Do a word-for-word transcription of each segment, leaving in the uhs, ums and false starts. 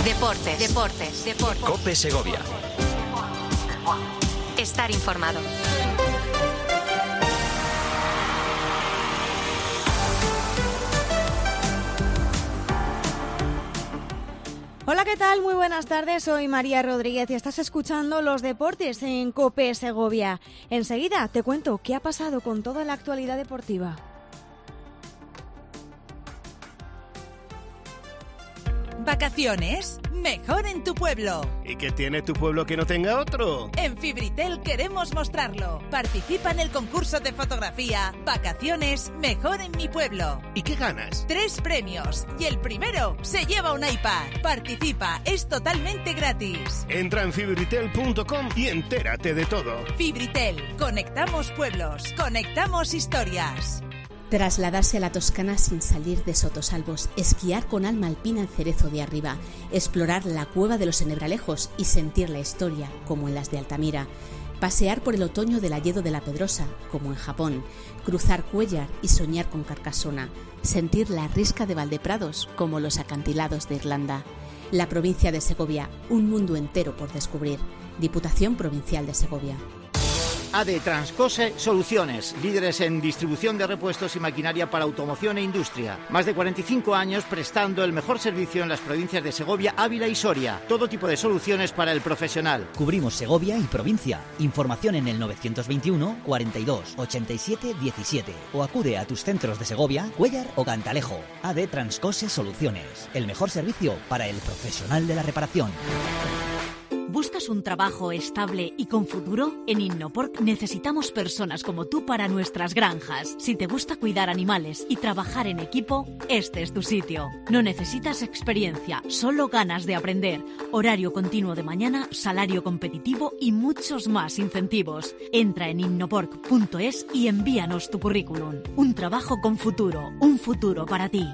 Deportes, deportes, deportes. COPE Segovia. Estar informado. Hola, ¿qué tal? Muy buenas tardes, soy María Rodríguez y estás escuchando Los Deportes en COPE Segovia. Enseguida te cuento qué ha pasado con toda la actualidad deportiva. ¿Vacaciones? Mejor en tu pueblo. ¿Y qué tiene tu pueblo que no tenga otro? En Fibritel queremos mostrarlo. Participa en el concurso de fotografía Vacaciones Mejor en mi pueblo. ¿Y qué ganas? Tres premios y el primero se lleva un iPad. Participa, es totalmente gratis. Entra en fibritel punto com y entérate de todo. Fibritel, conectamos pueblos, conectamos historias. Trasladarse a la Toscana sin salir de Sotosalvos, esquiar con alma alpina en Cerezo de Arriba, explorar la cueva de los Ennebralejos y sentir la historia, como en las de Altamira, pasear por el otoño del Hayedo de la Pedrosa, como en Japón, cruzar Cuéllar y soñar con Carcasona, sentir la risca de Valdeprados, como los acantilados de Irlanda. La provincia de Segovia, un mundo entero por descubrir. Diputación Provincial de Segovia. A D Transcose Soluciones, líderes en distribución de repuestos y maquinaria para automoción e industria. Más de cuarenta y cinco años prestando el mejor servicio en las provincias de Segovia, Ávila y Soria. Todo tipo de soluciones para el profesional. Cubrimos Segovia y provincia. Información en el novecientos veintiuno, cuarenta y dos, ochenta y siete, diecisiete o acude a tus centros de Segovia, Cuéllar o Cantalejo. A D Transcose Soluciones, el mejor servicio para el profesional de la reparación. ¿Buscas un trabajo estable y con futuro? En Innoporc necesitamos personas como tú para nuestras granjas. Si te gusta cuidar animales y trabajar en equipo, este es tu sitio. No necesitas experiencia, solo ganas de aprender. Horario continuo de mañana, salario competitivo y muchos más incentivos. Entra en innoporc punto es y envíanos tu currículum. Un trabajo con futuro, un futuro para ti.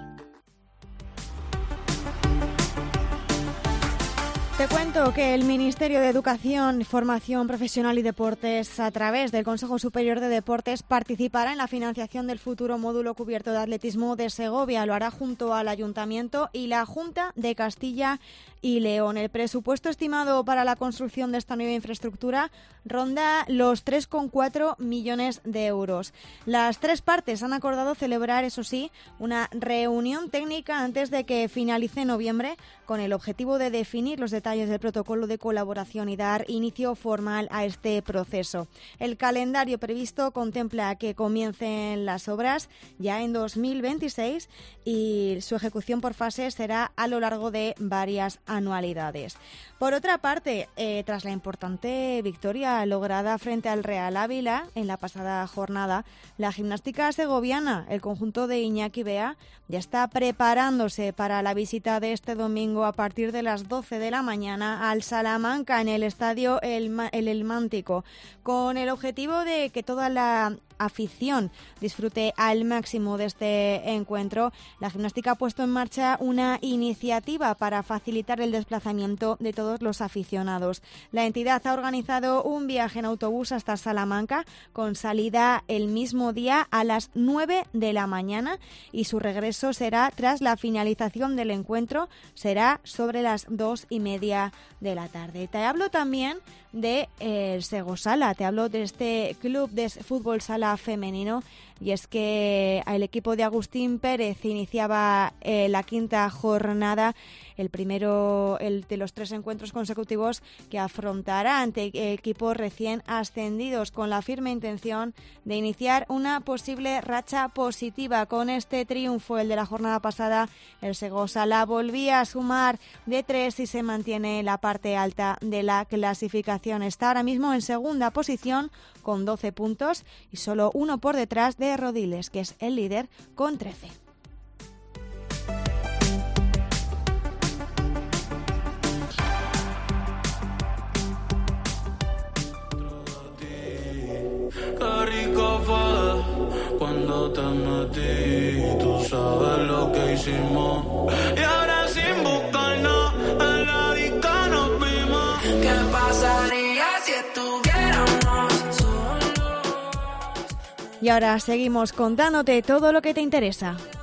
Te cuento que el Ministerio de Educación, Formación Profesional y Deportes, a través del Consejo Superior de Deportes, participará en la financiación del futuro módulo cubierto de atletismo de Segovia. Lo hará junto al Ayuntamiento y la Junta de Castilla y León. El presupuesto estimado para la construcción de esta nueva infraestructura ronda los tres coma cuatro millones de euros. Las tres partes han acordado celebrar, eso sí, una reunión técnica antes de que finalice noviembre, con el objetivo de definir los detalles del protocolo de colaboración y dar inicio formal a este proceso. El calendario previsto contempla que comiencen las obras ya en dos mil veintiséis y su ejecución por fases será a lo largo de varias anualidades. Por otra parte, eh, tras la importante victoria lograda frente al Real Ávila en la pasada jornada, la gimnástica segoviana, el conjunto de Iñaki Bea, ya está preparándose para la visita de este domingo a partir de las doce de la mañana al Salamanca en el estadio El, el Elmántico, con el objetivo de que toda la afición disfrute al máximo de este encuentro. La gimnástica ha puesto en marcha una iniciativa para facilitar el desplazamiento de todos los aficionados. La entidad ha organizado un viaje en autobús hasta Salamanca con salida el mismo día a las nueve de la mañana y su regreso será tras la finalización del encuentro, será sobre las dos y media de la tarde. Te hablo también de eh, el Segosala, te hablo de este club de fútbol sala femenino, y es que el equipo de Agustín Pérez iniciaba eh, la quinta jornada, el primero el de los tres encuentros consecutivos que afrontará ante equipos recién ascendidos, con la firme intención de iniciar una posible racha positiva. Con este triunfo, el de la jornada pasada, el Segosala volvía a sumar de tres y se mantiene en la parte alta de la clasificación. Está ahora mismo en segunda posición con doce puntos y solo uno por detrás de Rodiles, que es el líder con trece. Qué rico fue cuando te metí, tú sabes lo que hicimos. Y ahora sin buscarnos, en la disco nos vimos. ¿Qué pasaría si estuviéramos solos? Y ahora seguimos contándote todo lo que te interesa.